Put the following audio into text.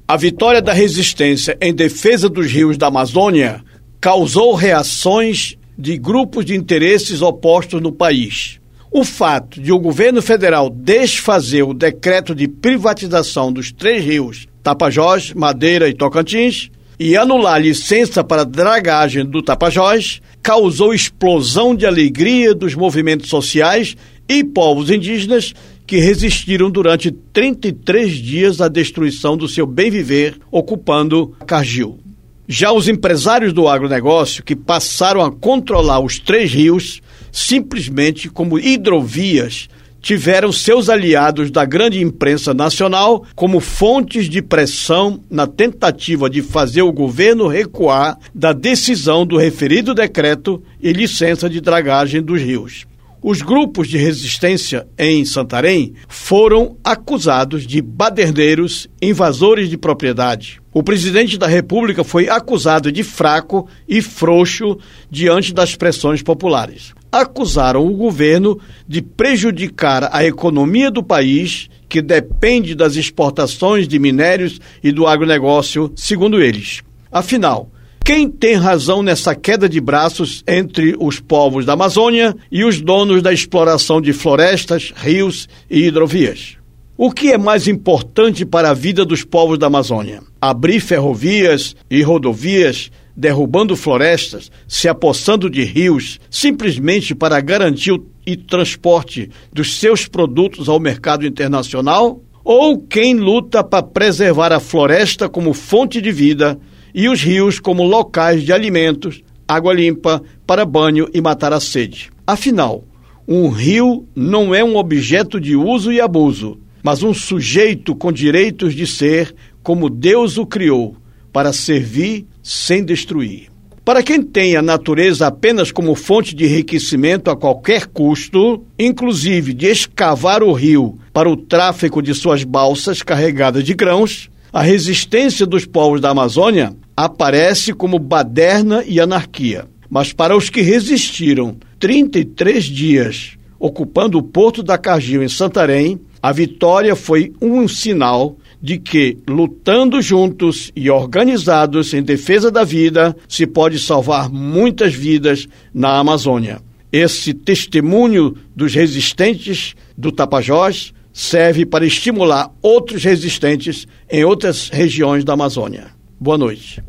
A vitória da resistência em defesa dos rios da Amazônia causou reações de grupos de interesses opostos no país. O fato de o governo federal desfazer o decreto de privatização dos 3 rios, Tapajós, Madeira e Tocantins, e anular a licença para dragagem do Tapajós, causou explosão de alegria dos movimentos sociais e povos indígenas que resistiram durante 33 dias à destruição do seu bem-viver, ocupando Cargill. Já os empresários do agronegócio, que passaram a controlar os 3 rios, simplesmente como hidrovias, tiveram seus aliados da grande imprensa nacional como fontes de pressão na tentativa de fazer o governo recuar da decisão do referido decreto e licença de dragagem dos rios. Os grupos de resistência em Santarém foram acusados de baderneiros, invasores de propriedade. O presidente da República foi acusado de fraco e frouxo diante das pressões populares. Acusaram o governo de prejudicar a economia do país, que depende das exportações de minérios e do agronegócio, segundo eles. Afinal, quem tem razão nessa queda de braços entre os povos da Amazônia e os donos da exploração de florestas, rios e hidrovias? O que é mais importante para a vida dos povos da Amazônia? Abrir ferrovias e rodovias, derrubando florestas, se apossando de rios, simplesmente para garantir o transporte dos seus produtos ao mercado internacional? Ou quem luta para preservar a floresta como fonte de vida e os rios como locais de alimentos, água limpa, para banho e matar a sede? Afinal, um rio não é um objeto de uso e abuso, mas um sujeito com direitos de ser como Deus o criou, para servir sem destruir. Para quem tem a natureza apenas como fonte de enriquecimento a qualquer custo, inclusive de escavar o rio para o tráfego de suas balsas carregadas de grãos, a resistência dos povos da Amazônia aparece como baderna e anarquia. Mas para os que resistiram 33 dias ocupando o porto da Cargill em Santarém, a vitória foi um sinal de que, lutando juntos e organizados em defesa da vida, se pode salvar muitas vidas na Amazônia. Esse testemunho dos resistentes do Tapajós serve para estimular outros resistentes em outras regiões da Amazônia. Boa noite.